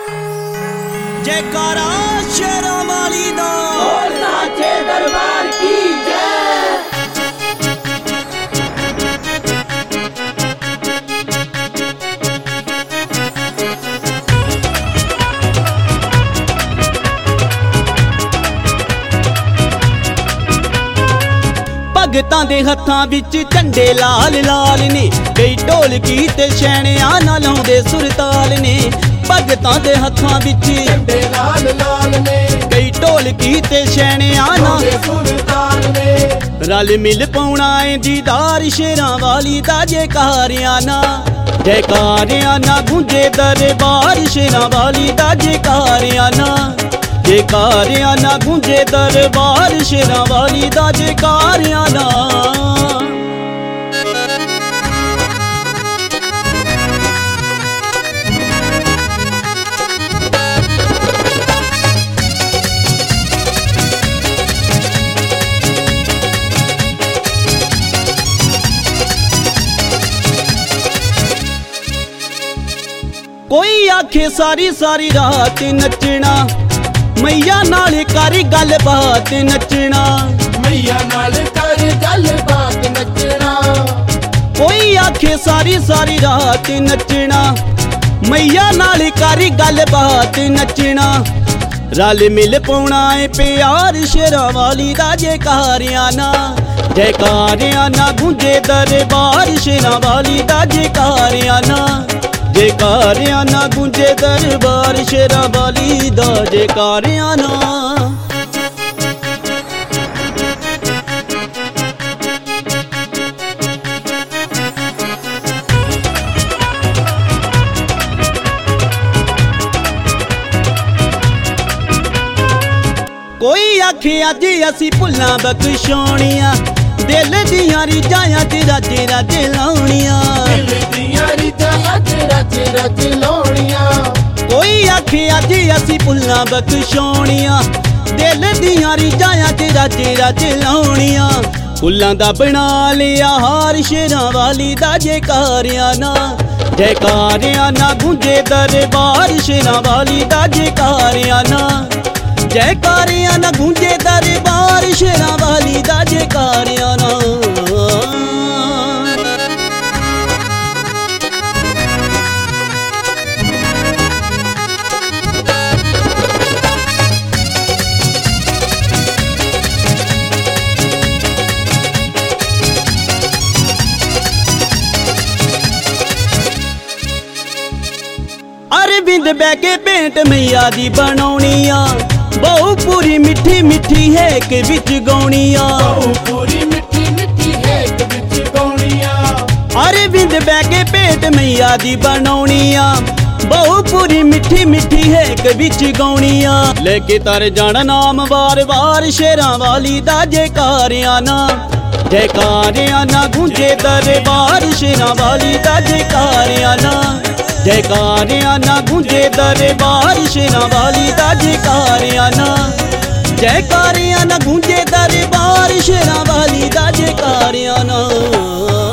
जयकारा शेरों वाली दा और साचे दरबार की जय। भगतां दे हत्थां विच झंडे लाल लाल ने, कई ढोलकी ते शैणियां नाल लाउंदे सुरताल ने। भगतां दे हत्थां विच झंडे लाल लाल ने, कई ढोलकी ते शैणियां नाल सुरताल ने। रल मिल पौना ऐ दीदार शेरां वाली दा, जयकारियां ना जयकारियां ना गूंजे दरबार शेरां वाली दा, जयकारियां ना जयकारियां ना गूंजे दरबार शेरां वाली दा, जयकारियां ना। कोई आखे सारी सारी रात नचना, मैया नाल कर गल बात नचना। मैया नाल कर गल बात नचना। कोई आखे सारी सारी रात नचना, मैया नाल कर गल बात नचना। रल मिल पौना ऐ प्यार शेरां वाली दा, जयकारियां ना जयकारियां ना गूंजे दरबार शेरां वाली दा, जयकारियां ना जयकारियां ना गूंजे दरबार शेरां वाली दा, जयकारियां ना। कोई आखे अज असी भुल्लां बख्शोणियां, दिल दियां रिझां ते रज रज लाउणियां। दिल दियां रिझां रज रज लाउणियां। कोई आखे अज असी भुल्लां बख्शोणियां, दिल दियां रिझां ते रज रज लाउणियां। फुल्लां दा बना लिया हार शेरां वाली दा, जयकारियां ना जयकारियां ना गूंजे दरबार शेरां वाली दा, जयकारियां ना जयकारियां ना गूंजे दरबार शेरां वाली दा, जयकारियां ना। अरविंद बैके भेंट मैया दी बनाउणियां, बहु पूरी मिठी मिठी हैक विच गौणियां। बहु पूरी मिठी मिठी हैक विच गौणियां। अरविंद बैके भेंट मैया दी बनाउणियां, बहु पूरी मिठी मिठी हैक विच गौणियां। लेके तर जाना नाम वार वार शेरां वाली दा, जयकारियां ना जयकारियां ना गूंजे दरबार शेरां वाली दा, जयकारियां ना जयकारियां ना गूंजे दरबार शेरां वाली दा, जयकारियां ना जयकारियां ना गूंजे दरबार शेरां वाली दा, जयकारियां ना।